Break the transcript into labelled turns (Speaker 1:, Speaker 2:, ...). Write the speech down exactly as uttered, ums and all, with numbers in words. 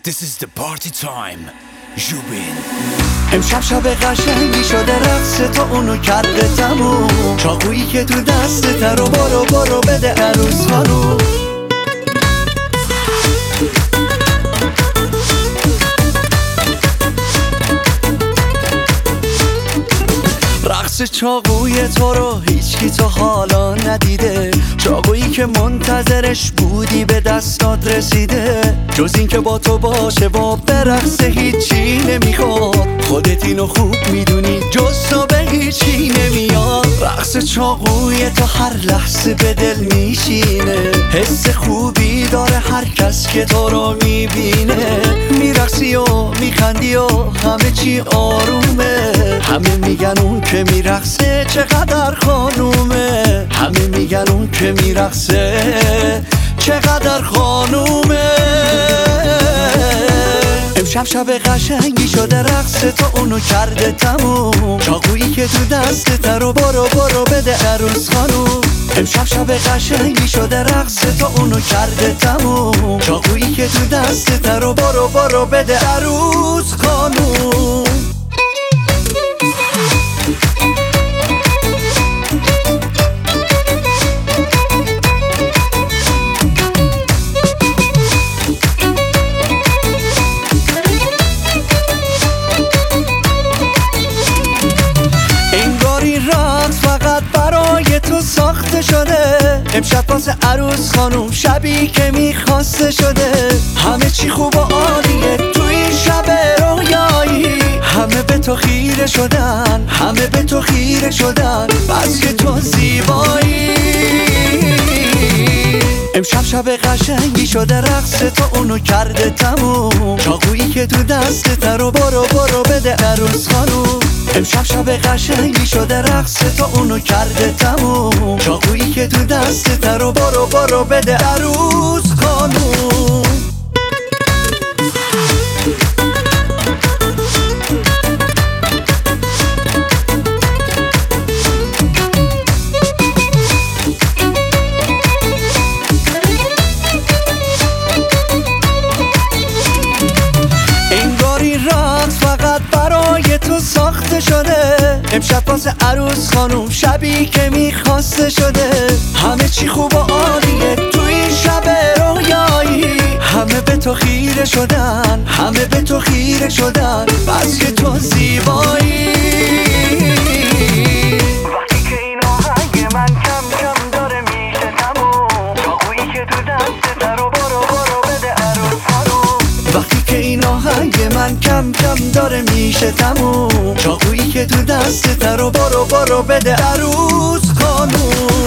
Speaker 1: This is the party time. جوبین
Speaker 2: امشب شب قشنگی شده رقص تو اونو کرده تموم. چاقویی که تو دستت رو برو برو بده عروس خانوم. رقص چاقوی تو رو هیچکی تا حالا ندیده. چاقویی که منتظرش بودی به دستات رسیده. جز این که با تو باشه با برقصه هیچی نمیخواد. خودت اینو خوب میدونی جز تو به هیچی نمیاد. رقص چاقوی تو هر لحظه به دل میشینه. حس خوبی داره هر کس که تو رو میبینه. میرقصی و میخندی و همه چی آرومه. همه میگن اون که میرقصه چقدر خانومه. همه میگن اون که میرقصه چقدر خانومه. امشب شب قشنگی شده رقص تو اونو کرده تموم. چاقویی که تو دستت رو برو برو بده عروس خانوم. امشب شب قشنگی شده رقص تو اونو کرده تموم. چاقویی که تو دستت رو برو برو بده عروس خانوم. برای تو ساخته شده. امشب واسه عروس خانوم شبی که میخواسته شده. همه چی خوب و عالیه تو این شب رویایی. همه به تو خیره شدن، همه به تو خیره شدن، بس که تو زیبایی. امشب شب قشنگی شده رقص تو اونو کرده تموم. چاقویی که تو دستت رو برو برو بده عروس خانوم. امشب شب قشنگی شده رقص تو اونو کرده تموم. چاقویی که تو دستت رو برو برو بده عروس خانوم. برای تو ساخته شده. امشب واسه عروس خانوم شبی که میخواسته شده. همه چی خوب و عالیه تو این شب رویایی. همه به تو خیره شدن، همه به تو خیره شدن، بس که تو زیبایی. وقتی که این آهنگ من کم کم داره میشه تموم. چاقویی که تو دستت رو برو برو بده عروس خانوم. وقتی که این آهنگ من کم کم داره میشه تموم. چاقویی که تو دستت رو برو برو بده عروس خانوم.